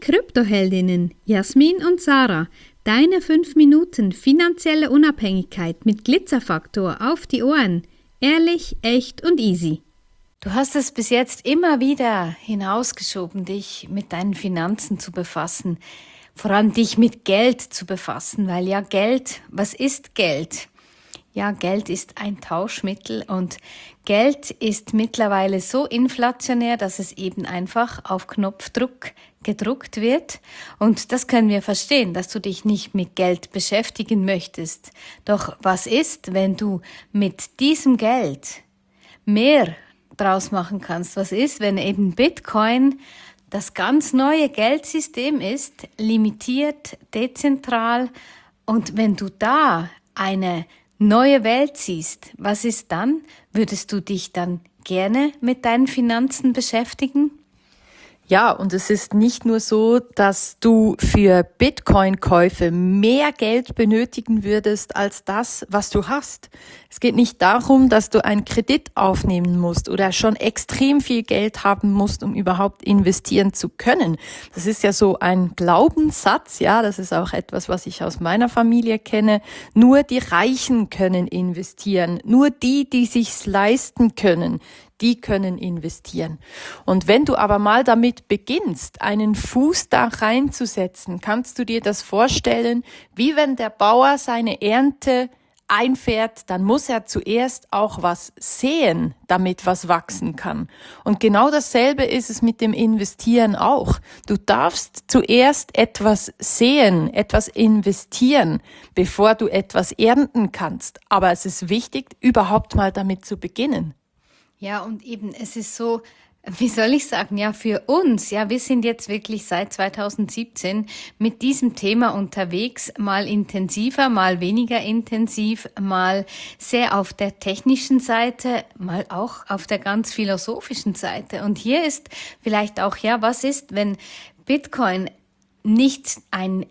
Kryptoheldinnen Jasmin und Sarah. Deine 5 Minuten finanzielle Unabhängigkeit mit Glitzerfaktor auf die Ohren. Ehrlich, echt und easy. Du hast es bis jetzt immer wieder hinausgeschoben, dich mit deinen Finanzen zu befassen. Vor allem dich mit Geld zu befassen, weil ja Geld, was ist Geld? Ja, Geld ist ein Tauschmittel und Geld ist mittlerweile so inflationär, dass es eben einfach auf Knopfdruck gedruckt wird. Und das können wir verstehen, dass du dich nicht mit Geld beschäftigen möchtest. Doch was ist, wenn du mit diesem Geld mehr draus machen kannst? Was ist, wenn eben Bitcoin das ganz neue Geldsystem ist, limitiert, dezentral, und wenn du da eine neue Welt siehst, was ist dann? Würdest du dich dann gerne mit deinen Finanzen beschäftigen? Ja, und es ist nicht nur so, dass du für Bitcoin-Käufe mehr Geld benötigen würdest als das, was du hast. Es geht nicht darum, dass du einen Kredit aufnehmen musst oder schon extrem viel Geld haben musst, um überhaupt investieren zu können. Das ist ja so ein Glaubenssatz, ja, das ist auch etwas, was ich aus meiner Familie kenne. Nur die Reichen können investieren, nur die sich's leisten können, die können investieren. Und wenn du aber mal damit beginnst, einen Fuß da reinzusetzen, kannst du dir das vorstellen, wie wenn der Bauer seine Ernte einfährt, dann muss er zuerst auch was säen, damit was wachsen kann. Und genau dasselbe ist es mit dem Investieren auch. Du darfst zuerst etwas säen, etwas investieren, bevor du etwas ernten kannst. Aber es ist wichtig, überhaupt mal damit zu beginnen. Ja, und eben, es ist so, wie soll ich sagen, ja, für uns, ja, wir sind jetzt wirklich seit 2017 mit diesem Thema unterwegs, mal intensiver, mal weniger intensiv, mal sehr auf der technischen Seite, mal auch auf der ganz philosophischen Seite. Und hier ist vielleicht auch, ja, was ist, wenn Bitcoin nicht eine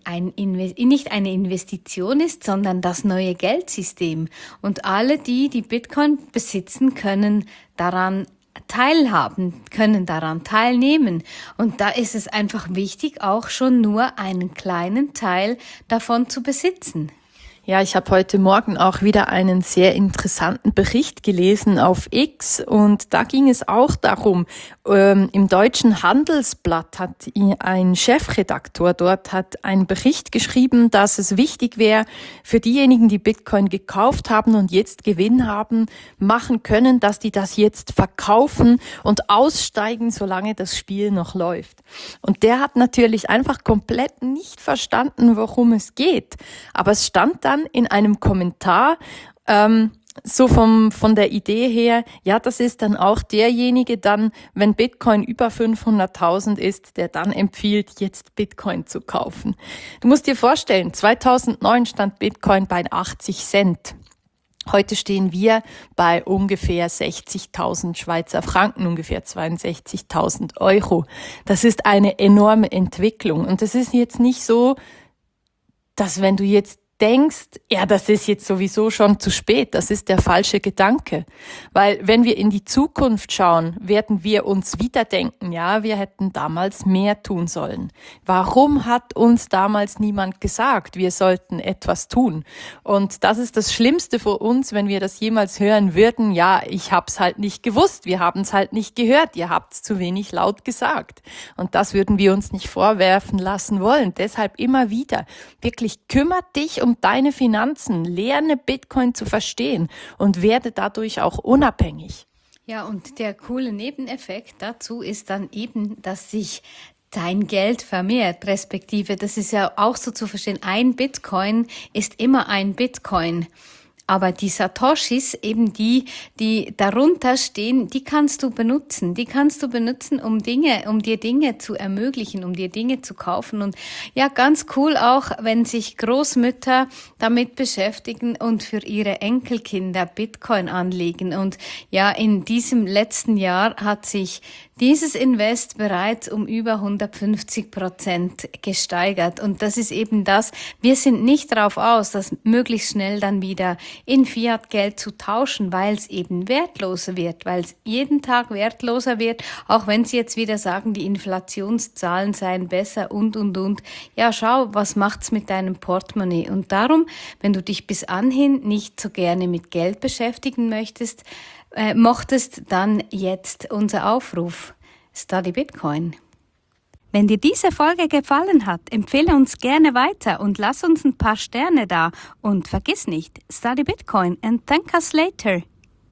Investition ist, sondern das neue Geldsystem. Und alle, die Bitcoin besitzen, können daran teilhaben, können daran teilnehmen. Und da ist es einfach wichtig, auch schon nur einen kleinen Teil davon zu besitzen. Ja, ich habe heute Morgen auch wieder einen sehr interessanten Bericht gelesen auf X und da ging es auch darum, im Deutschen Handelsblatt hat ein Chefredaktor dort hat einen Bericht geschrieben, dass es wichtig wäre für diejenigen, die Bitcoin gekauft haben und jetzt Gewinn machen können, dass die das jetzt verkaufen und aussteigen, solange das Spiel noch läuft. Und der hat natürlich einfach komplett nicht verstanden, worum es geht. Aber es stand dann in einem Kommentar, so von der Idee her, ja, das ist dann auch derjenige dann, wenn Bitcoin über 500.000 ist, der dann empfiehlt, jetzt Bitcoin zu kaufen. Du musst dir vorstellen, 2009 stand Bitcoin bei 80 Cent. Heute stehen wir bei ungefähr 60.000 Schweizer Franken, ungefähr 62.000 Euro. Das ist eine enorme Entwicklung. Und das ist jetzt nicht so, dass wenn du jetzt denkst, ja, das ist jetzt sowieso schon zu spät. Das ist der falsche Gedanke. Weil wenn wir in die Zukunft schauen, werden wir uns wieder denken, ja, wir hätten damals mehr tun sollen. Warum hat uns damals niemand gesagt, wir sollten etwas tun? Und das ist das Schlimmste für uns, wenn wir das jemals hören würden, ja, ich hab's halt nicht gewusst, wir haben's halt nicht gehört, ihr habt's zu wenig laut gesagt. Und das würden wir uns nicht vorwerfen lassen wollen. Deshalb immer wieder, wirklich kümmert dich um deine Finanzen, lerne Bitcoin zu verstehen und werde dadurch auch unabhängig. Ja, und der coole Nebeneffekt dazu ist dann eben, dass sich dein Geld vermehrt, respektive, das ist ja auch so zu verstehen, ein Bitcoin ist immer ein Bitcoin. Aber die Satoshis, eben die darunter stehen, die kannst du benutzen. Die kannst du benutzen, um dir Dinge zu ermöglichen, um dir Dinge zu kaufen. Und ja, ganz cool auch, wenn sich Großmütter damit beschäftigen und für ihre Enkelkinder Bitcoin anlegen. Und ja, in diesem letzten Jahr hat sich dieses Invest bereits um über 150% gesteigert. Und das ist eben das, wir sind nicht darauf aus, das möglichst schnell dann wieder in Fiat-Geld zu tauschen, weil es eben wertloser wird, weil es jeden Tag wertloser wird, auch wenn sie jetzt wieder sagen, die Inflationszahlen seien besser und. Ja, schau, was macht's mit deinem Portemonnaie? Und darum, wenn du dich bis anhin nicht so gerne mit Geld beschäftigen mochtest, dann jetzt unser Aufruf. Study Bitcoin. Wenn dir diese Folge gefallen hat, empfehle uns gerne weiter und lass uns ein paar Sterne da. Und vergiss nicht, Study Bitcoin and thank us later.